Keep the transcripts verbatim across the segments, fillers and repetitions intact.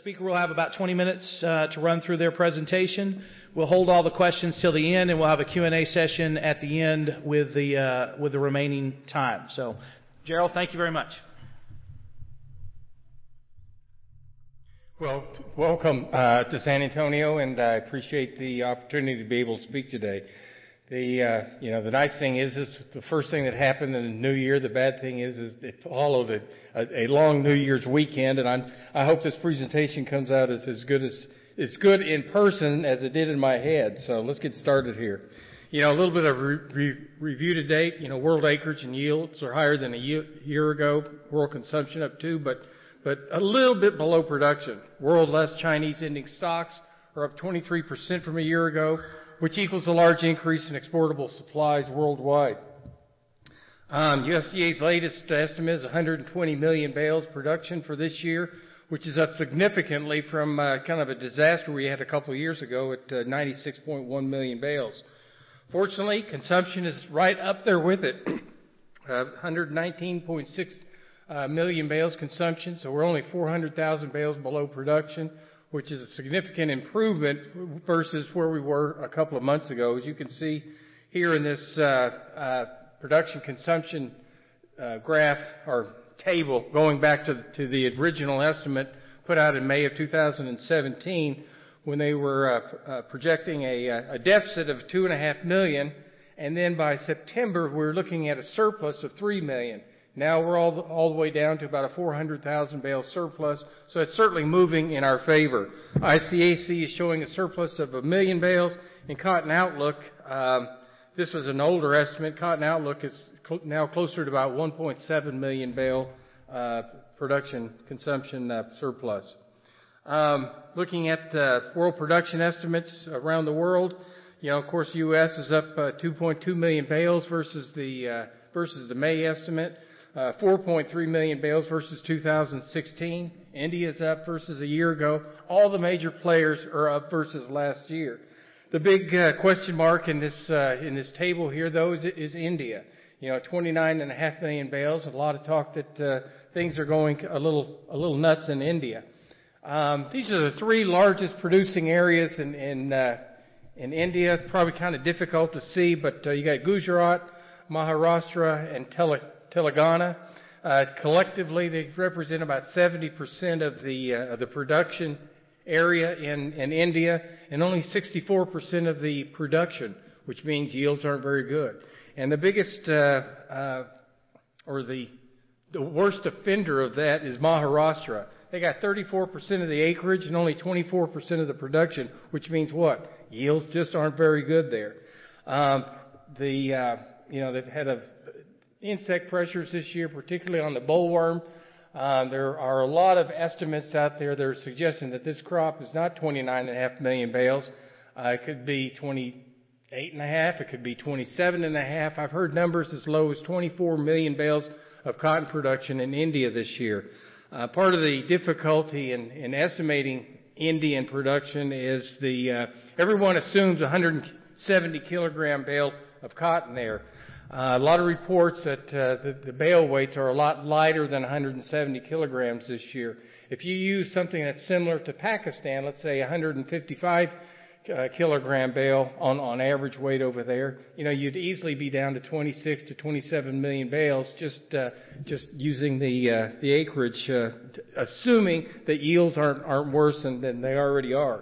speaker will have about twenty minutes uh, to run through their presentation. We'll hold all the questions till the end, and we'll have a Q and A session at the end with the uh, with the remaining time. So, Gerald, thank you very much. Well, welcome uh, to San Antonio, and I appreciate the opportunity to be able to speak today. The uh, you know the nice thing is, it's the first thing that happened in the new year. The bad thing is, is it followed a, a, a long New Year's weekend, and I'm, I hope this presentation comes out as, as good as it's good in person as it did in my head. So let's get started here. You know, a little bit of re- re- review to date. You know, world acreage and yields are higher than a year, year ago. World consumption up two, but but a little bit below production. World less Chinese ending stocks are up twenty-three percent from a year ago, which equals a large increase in exportable supplies worldwide. Um, U S D A's latest estimate is one hundred twenty million bales production for this year, which is up significantly from uh, kind of a disaster we had a couple of years ago at uh, ninety-six point one million bales. Fortunately, consumption is right up there with it, uh, one hundred nineteen point six uh, million bales consumption, so we're only four hundred thousand bales below production, which is a significant improvement versus where we were a couple of months ago. As you can see here in this uh, uh, production consumption uh, graph or table, going back to, to the original estimate put out in May of two thousand seventeen, when they were uh, uh, projecting a, a deficit of two and a half million, and then by September we were looking at a surplus of three million. Now we're all, all the way down to about a four hundred thousand bale surplus, so it's certainly moving in our favor. I C A C is showing a surplus of a million bales. In Cotton Outlook, um, this was an older estimate. Cotton Outlook is cl- now closer to about one point seven million bale uh, production consumption uh, surplus. Um, looking at uh, world production estimates around the world, you know, of course, U S is up uh, two point two million bales versus the uh, versus the May estimate. Uh, four point three million bales versus two thousand sixteen. India's up versus a year ago. All the major players are up versus last year. The big uh, question mark in this uh, in this table here, though, is, is India. You know, twenty-nine and a half million bales. A lot of talk that uh, things are going a little a little nuts in India. Um, these are the three largest producing areas in in, uh, in India. Probably kind of difficult to see, but uh, you got Gujarat, Maharashtra, and Tele. Telangana. Uh, collectively, they represent about seventy percent of the uh, of the production area in, in India, and only sixty-four percent of the production, which means yields aren't very good. And the biggest, uh, uh, or the the worst offender of that is Maharashtra. They got thirty-four percent of the acreage and only twenty-four percent of the production, which means what? Yields just aren't very good there. Um, the uh, you know they've had a insect pressures this year, particularly on the bollworm. Uh, there are a lot of estimates out there that are suggesting that this crop is not twenty-nine and a half million bales. Uh, it could be twenty-eight and a half. It could be twenty-seven and a half. I've heard numbers as low as twenty-four million bales of cotton production in India this year. Uh, part of the difficulty in, in estimating Indian production is the uh, everyone assumes one hundred seventy kilogram bale of cotton there. Uh, a lot of reports that uh, the, the bale weights are a lot lighter than one hundred seventy kilograms this year. If you use something that's similar to Pakistan, let's say one hundred fifty-five uh, kilogram bale on, on average weight over there, you know, you'd easily be down to twenty-six to twenty-seven million bales just uh, just using the uh, the acreage, uh, t- assuming that yields aren't aren't worse than, than they already are.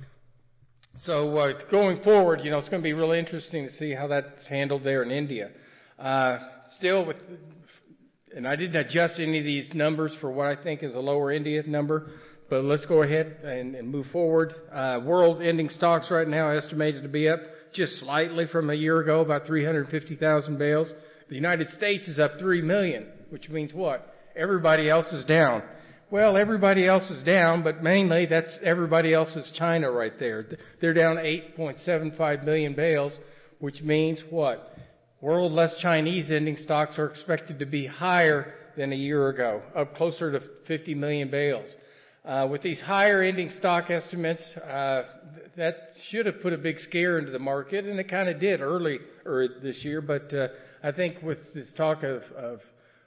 So uh, going forward, you know, it's going to be really interesting to see how that's handled there in India. Uh, still, with, and I didn't adjust any of these numbers for what I think is a lower India number, but let's go ahead and, and move forward. Uh, world ending stocks right now are estimated to be up just slightly from a year ago, about three hundred fifty thousand bales. The United States is up three million, which means what? Everybody else is down. Well, everybody else is down, but mainly that's everybody else is China right there. They're down eight point seven five million bales, which means what? World less Chinese ending stocks are expected to be higher than a year ago, up closer to fifty million bales. Uh, with these higher ending stock estimates, uh, that should have put a big scare into the market, and it kind of did early or this year. But uh, I think with this talk of, of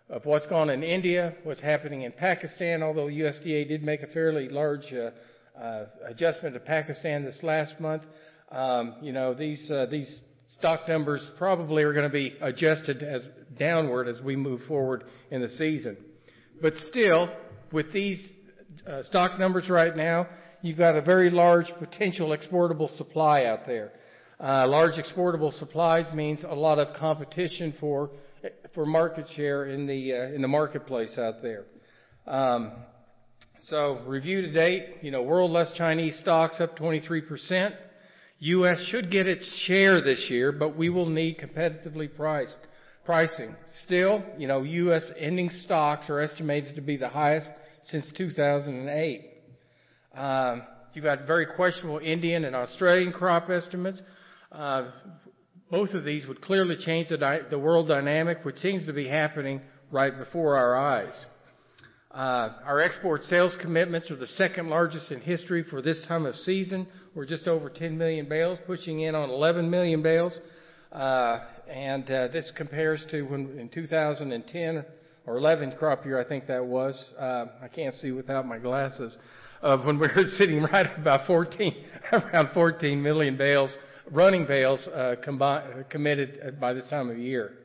of what's gone in India, what's happening in Pakistan, although U S D A did make a fairly large uh, uh, adjustment to Pakistan this last month. Um, you know, these uh, these stock numbers probably are going to be adjusted as downward as we move forward in the season. But still, with these uh, stock numbers right now, you've got a very large potential exportable supply out there. Uh, large exportable supplies means a lot of competition for for market share in the uh, in the marketplace out there. Um, so, review to date, you know, world less Chinese stocks up twenty-three percent. U S should get its share this year, but we will need competitively priced pricing. Still, you know, U S ending stocks are estimated to be the highest since two thousand eight. Um, you've got very questionable Indian and Australian crop estimates. Uh, both of these would clearly change the, di- the world dynamic, which seems to be happening right before our eyes. Uh, our export sales commitments are the second largest in history for this time of season. We're just over ten million bales, pushing in on eleven million bales. Uh, and uh, this compares to when in two thousand ten or eleven crop year, I think that was. Uh, I can't see without my glasses. Of when we were sitting right at about fourteen, around fourteen million bales, running bales uh, combi- committed by this time of year.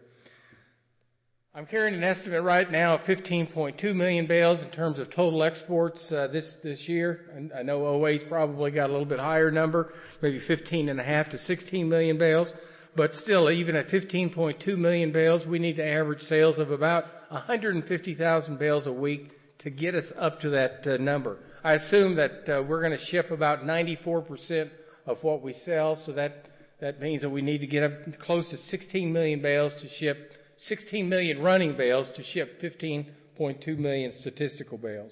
I'm carrying an estimate right now of fifteen point two million bales in terms of total exports uh, this this year. And I know O A's probably got a little bit higher number, maybe fifteen and a half to sixteen million bales. But still, even at fifteen point two million bales, we need to average sales of about one hundred fifty thousand bales a week to get us up to that uh, number. I assume that uh, we're going to ship about ninety-four percent of what we sell, so that that means that we need to get up close to sixteen million bales to ship. sixteen million running bales to ship fifteen point two million statistical bales.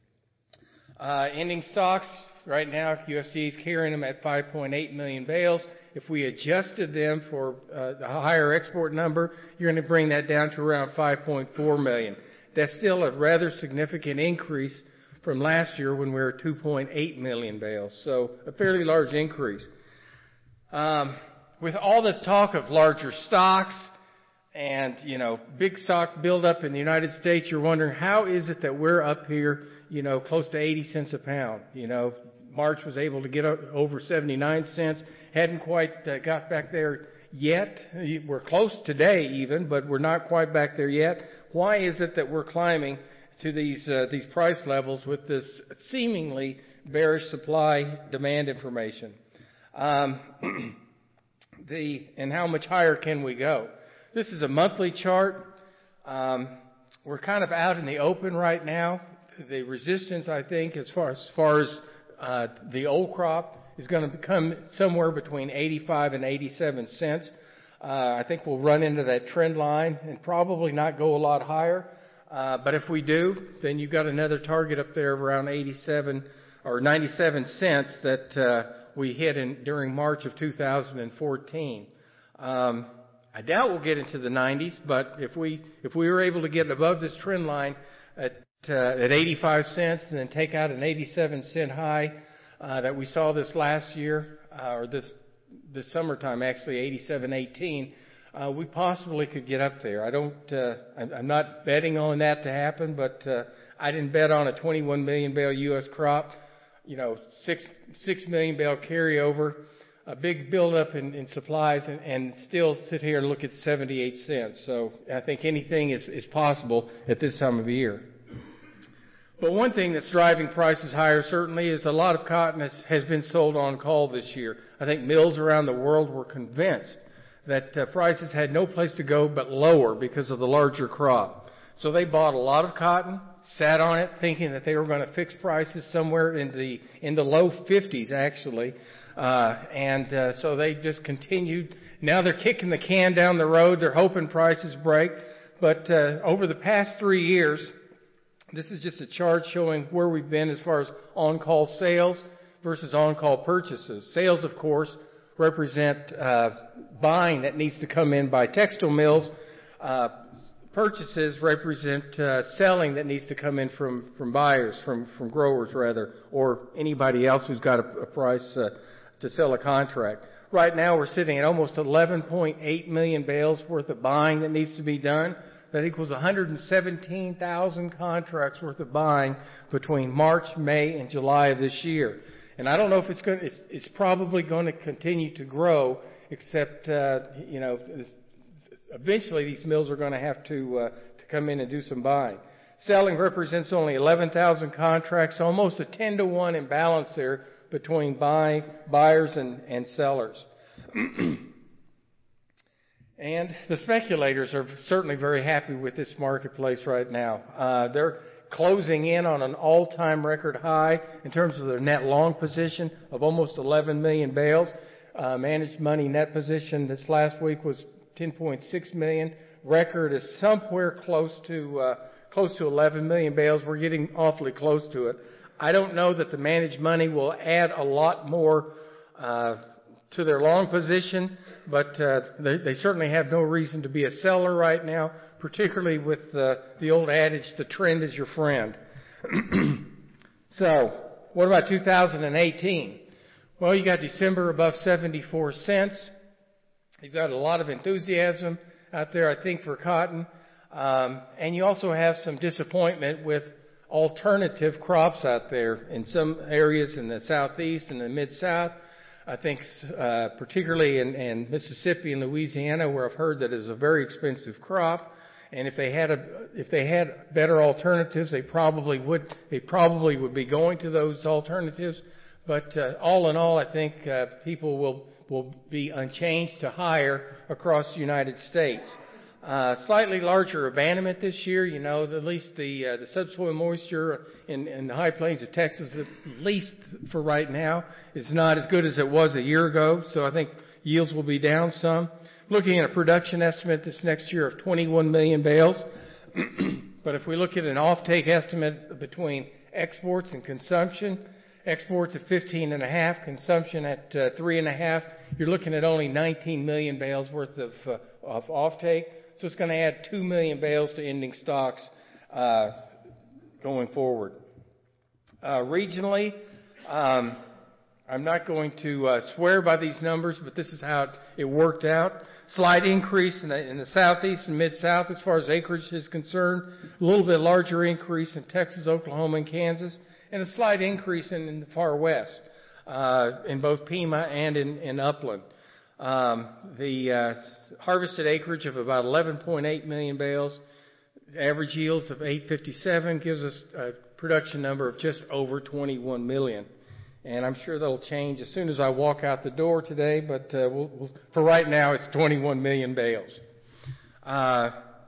Uh, ending stocks, right now, U S D A is carrying them at five point eight million bales. If we adjusted them for uh, the higher export number, you're going to bring that down to around five point four million. That's still a rather significant increase from last year when we were two point eight million bales. So a fairly large increase. Um, with all this talk of larger stocks, and, you know, big stock buildup in the United States, you're wondering, how is it that we're up here, you know, close to eighty cents a pound? You know, March was able to get over seventy-nine cents. Hadn't quite uh, got back there yet. We're close today even, but we're not quite back there yet. Why is it that we're climbing to these uh, these price levels with this seemingly bearish supply-demand information? Um, the and how much higher can we go? This is a monthly chart. Um, we're kind of out in the open right now. The resistance, I think, as far as, far as uh, the old crop is going to become somewhere between eighty-five and eighty-seven cents. Uh, I think we'll run into that trend line and probably not go a lot higher. Uh, but if we do, then you've got another target up there of around eighty-seven or ninety-seven cents that uh, we hit in during March of two thousand fourteen. Um, I doubt we'll get into the nineties, but if we if we were able to get above this trend line at uh, at eighty-five cents and then take out an eighty-seven cent high uh, that we saw this last year uh, or this this summertime, actually eighty-seven eighteen, uh, we possibly could get up there. I don't. Uh, I'm, I'm not betting on that to happen, but uh, I didn't bet on a twenty-one million bale U S crop. You know, six six million bale carryover. A big buildup in, in supplies, and, and still sit here and look at seventy-eight cents. So I think anything is, is possible at this time of year. But one thing that's driving prices higher certainly is a lot of cotton has, has been sold on call this year. I think mills around the world were convinced that uh, prices had no place to go but lower because of the larger crop. So they bought a lot of cotton, sat on it, thinking that they were going to fix prices somewhere in the in the low fifties, actually. Uh, and uh, so they just continued. Now they're kicking the can down the road. They're hoping prices break. But uh, over the past three years, this is just a chart showing where we've been as far as on-call sales versus on-call purchases. Sales, of course, represent uh, buying that needs to come in by textile mills. Uh, purchases represent uh, selling that needs to come in from, from buyers, from, from growers rather, or anybody else who's got a, a price uh, to sell a contract. Right now we're sitting at almost eleven point eight million bales worth of buying that needs to be done That equals one hundred seventeen thousand contracts worth of buying between March, May, and July of this year. And I don't know if it's going to, it's, it's probably going to continue to grow, except, uh, you know, eventually these mills are going to have to, uh, to come in and do some buying. Selling represents only eleven thousand contracts, almost a ten to one imbalance there between buy, buyers and, and sellers. And the speculators are certainly very happy with this marketplace right now. Uh, they're closing in on an all-time record high in terms of their net long position of almost eleven million bales. Uh, managed money net position this last week was ten point six million. Record is somewhere close to uh, close to eleven million bales. We're getting awfully close to it. I don't know that the managed money will add a lot more uh, to their long position, but uh, they, they certainly have no reason to be a seller right now, particularly with uh, the old adage, the trend is your friend. So, what about two thousand eighteen? Well, you got December above seventy-four cents. You've got a lot of enthusiasm out there, I think, for cotton. Um, and you also have some disappointment with alternative crops out there in some areas in the southeast and the mid-south. I think uh, particularly in, in Mississippi and Louisiana, where I've heard that is a very expensive crop. And if they had a, if they had better alternatives, they probably would. They probably would be going to those alternatives. But uh, all in all, I think uh, people will will be unchanged to higher across the United States. Uh, slightly larger abandonment this year. You know, at least the uh, the subsoil moisture in, in the high plains of Texas, at least for right now, is not as good as it was a year ago. So I think yields will be down some. Looking at a production estimate this next year of twenty-one million bales. But if we look at an offtake estimate between exports and consumption, exports at fifteen and a half, consumption at uh, three and a half, you're looking at only nineteen million bales worth of, uh, of offtake. So it's going to add two million bales to ending stocks uh, going forward. Uh, regionally, um, I'm not going to uh, swear by these numbers, but this is how it, it worked out. Slight increase in the, in the southeast and mid-south as far as acreage is concerned. A little bit larger increase in Texas, Oklahoma, and Kansas. And a slight increase in, in the far west, uh, in both Pima and in, in Upland. Um, the uh, harvested acreage of about eleven point eight million bales, average yields of eight fifty-seven gives us a production number of just over twenty-one million. And I'm sure that'll change as soon as I walk out the door today, but uh, we'll, we'll, for right now it's twenty-one million bales. Uh,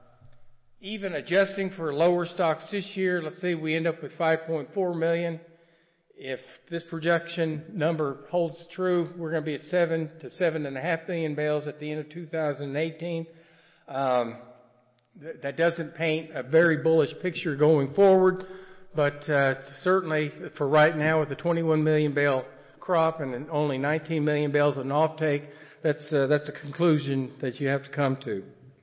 even adjusting for lower stocks this year, let's say we end up with five point four million. If this projection number holds true, we're going to be at seven to seven and a half million bales at the end of two thousand eighteen. Um, th- that doesn't paint a very bullish picture going forward, but uh, certainly for right now, with the twenty-one million bale crop and only nineteen million bales in offtake, that's uh, that's a conclusion that you have to come to.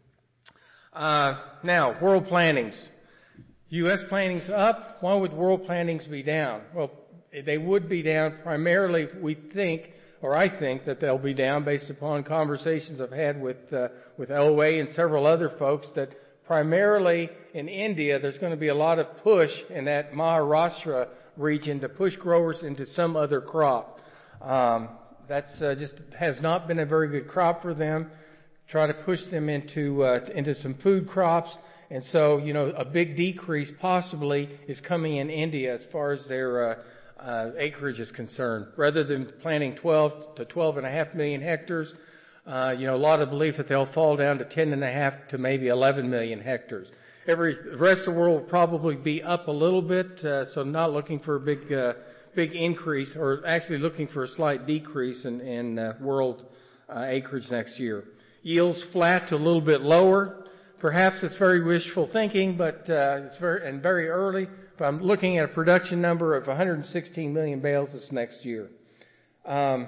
Uh, now, world plantings. U S plantings up. Why would world plantings be down? Well, they would be down primarily, we think, or I think that they'll be down based upon conversations I've had with uh, with O A and several other folks, that primarily in India there's going to be a lot of push in that Maharashtra region to push growers into some other crop. Um, that's uh, just has not been a very good crop for them. Try to push them into uh, into some food crops. And so, you know, a big decrease possibly is coming in India as far as their uh, uh, acreage is concerned. Rather than planting twelve to twelve and a half million hectares, uh, you know, a lot of belief that they'll fall down to ten and a half to maybe eleven million hectares. Every the rest of the world will probably be up a little bit, uh, so not looking for a big uh, big increase, or actually looking for a slight decrease in, in uh, world uh, acreage next year. Yields flat to a little bit lower. Perhaps it's very wishful thinking, but uh, it's very and very early. But I'm looking at a production number of one hundred sixteen million bales this next year. Um,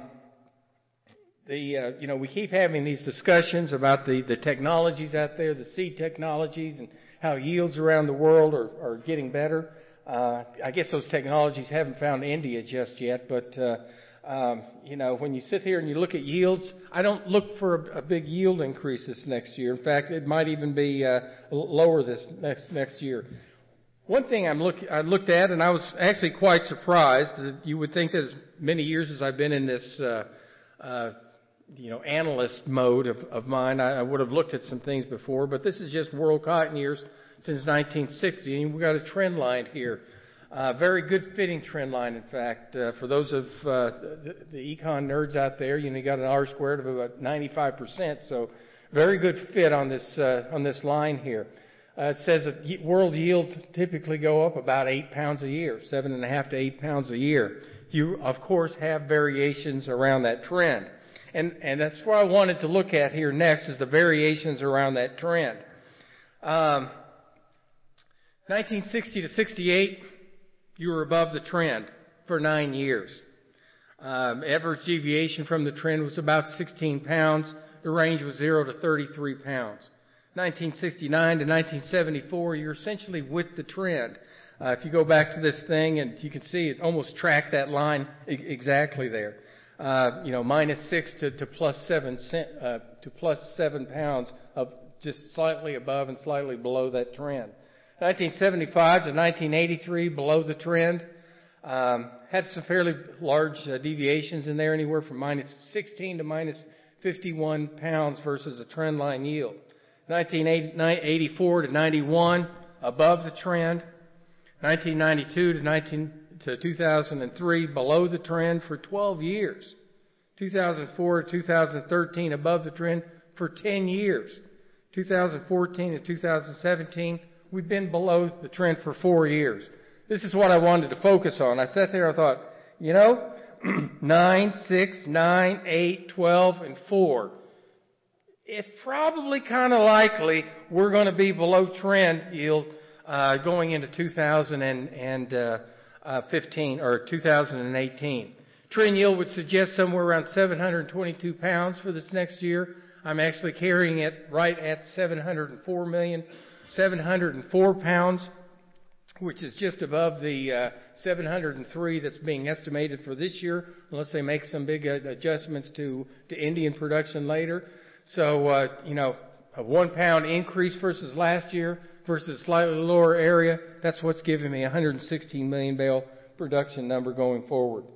the uh, you know we keep having these discussions about the, the technologies out there, the seed technologies, and how yields around the world are, are getting better. Uh, I guess those technologies haven't found India just yet, but uh, Um, you know, when you sit here and you look at yields, I don't look for a, a big yield increase this next year. In fact, it might even be uh, lower this next next year. One thing I'm look, I looked at, and I was actually quite surprised. That you would think that as many years as I've been in this, uh, uh, you know, analyst mode of, of mine, I, I would have looked at some things before. But this is just world cotton years since nineteen sixty, and we've got a trend line here. Uh, very good fitting trend line, in fact. Uh, for those of uh, the, the econ nerds out there, you know, you got an R squared of about ninety-five percent, so very good fit on this uh, on this line here. Uh, it says that world yields typically go up about eight pounds a year, seven and a half to eight pounds a year. You, of course, have variations around that trend, and and that's what I wanted to look at here next is the variations around that trend. Um, nineteen sixty to sixty-eight. You were above the trend for nine years. Um, average deviation from the trend was about sixteen pounds. The range was zero to thirty-three pounds. nineteen sixty-nine to nineteen seventy-four, you're essentially with the trend. Uh, if you go back to this thing, and you can see it almost tracked that line e- exactly there. Uh, you know, minus six to, to plus seven cent, uh, to plus seven pounds of just slightly above and slightly below that trend. nineteen seventy-five to nineteen eighty-three, below the trend. Um, had some fairly large uh, deviations in there, anywhere from minus sixteen to minus fifty-one pounds versus a trend line yield. nineteen eighty-four to ninety-one, above the trend. nineteen ninety-two to nineteen to two thousand three, below the trend for twelve years. two thousand four to two thousand thirteen, above the trend for ten years. two thousand fourteen to two thousand seventeen, we've been below the trend for four years. This is what I wanted to focus on. I sat there and thought, you know, nine, six, nine, eight, twelve, and four. It's probably kind of likely we're going to be below trend yield uh, going into two thousand fifteen or two thousand eighteen. Trend yield would suggest somewhere around seven hundred twenty-two pounds for this next year. I'm actually carrying it right at seven hundred four million, seven hundred four pounds, which is just above the uh, seven hundred three that's being estimated for this year, unless they make some big uh, adjustments to, to Indian production later. So, uh, you know, a one pound increase versus last year versus slightly lower area, that's what's giving me a one hundred sixteen million bale production number going forward.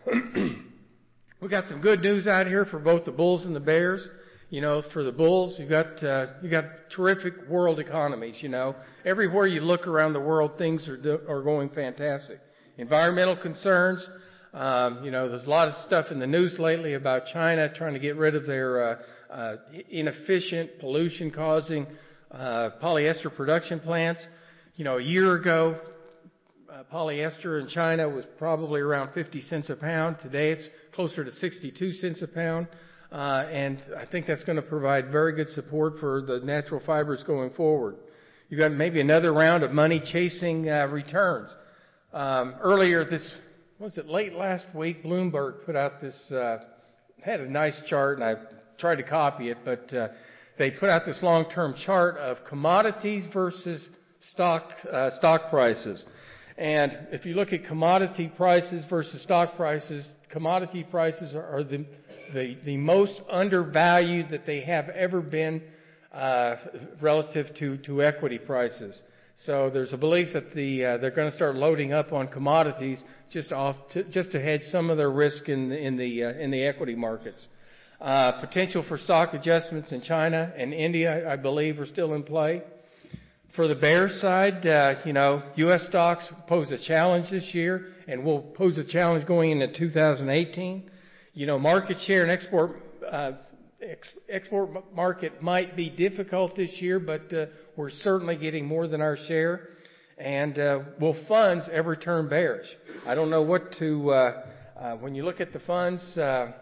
We got some good news out here for both the bulls and the bears. You know, for the bulls, you've got, uh, you got terrific world economies, you know. Everywhere you look around the world, things are, do, are going fantastic. Environmental concerns, um, you know, there's a lot of stuff in the news lately about China trying to get rid of their, uh, uh, inefficient, pollution-causing, uh, polyester production plants. You know, a year ago, uh, polyester in China was probably around fifty cents a pound. Today it's closer to sixty-two cents a pound. Uh, and I think that's going to provide very good support for the natural fibers going forward. You've got maybe another round of money chasing uh, returns. Um, earlier this, was it late last week, Bloomberg put out this, uh, had a nice chart, and I tried to copy it, but uh, they put out this long-term chart of commodities versus stock uh, stock prices. And if you look at commodity prices versus stock prices, commodity prices are, are the The, the most undervalued that they have ever been uh, relative to, to equity prices. So there's a belief that the uh, they're going to start loading up on commodities just off to, just to hedge some of their risk in the, in the uh, in the equity markets. Uh, potential for stock adjustments in China and India, I believe, are still in play. For the bear side, uh, you know, U S stocks pose a challenge this year, and will pose a challenge going into two thousand eighteen. You know, market share and export uh, ex- export market might be difficult this year, but uh, we're certainly getting more than our share. And uh, will funds ever turn bearish? I don't know what to. Uh, uh, when you look at the funds, uh,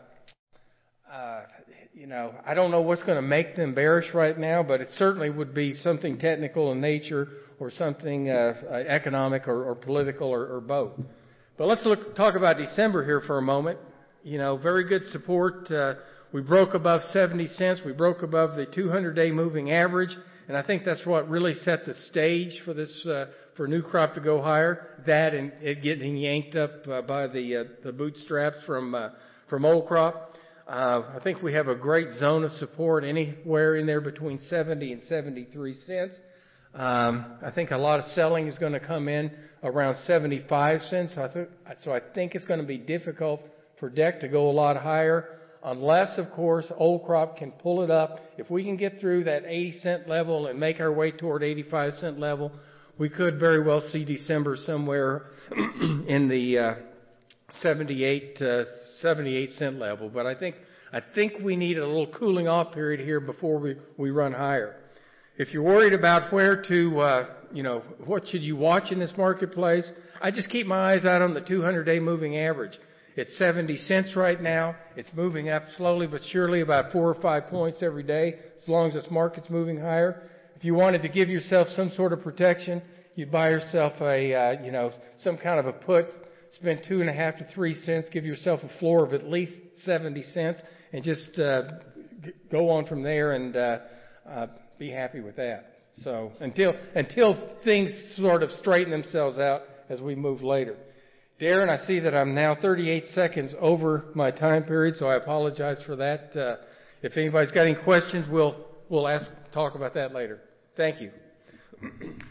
uh, you know, I don't know what's going to make them bearish right now, but it certainly would be something technical in nature, or something uh, uh, economic, or, or political, or, or both. But let's look talk about December here for a moment. You know, very good support. Uh, we broke above seventy cents. We broke above the two hundred day moving average and I think that's what really set the stage for this uh, for new crop to go higher. That and it getting yanked up uh, by the uh, the bootstraps from uh, from old crop. Uh, I think we have a great zone of support anywhere in there between seventy and seventy-three cents. Um, I think a lot of selling is going to come in around seventy-five cents. So I, th- so I think it's going to be difficult for D E C to go a lot higher, unless, of course, old crop can pull it up. If we can get through that eighty cent level and make our way toward eighty-five cent level, we could very well see December somewhere in the uh, seventy-eight uh, seventy-eight cent level. But I think I think we need a little cooling off period here before we, we run higher. If you're worried about where to, uh, you know, what should you watch in this marketplace, I just keep my eyes out on the two hundred day moving average. It's seventy cents right now. It's moving up slowly but surely about four or five points every day as long as this market's moving higher. If you wanted to give yourself some sort of protection, you'd buy yourself a, uh, you know, some kind of a put, spend two and a half to three cents, give yourself a floor of at least seventy cents, and just uh, go on from there and uh, uh, be happy with that. So until until things sort of straighten themselves out as we move later. Darren, I see that I'm now thirty-eight seconds over my time period, so I apologize for that. Uh, if anybody's got any questions, we'll we'll ask talk about that later. Thank you.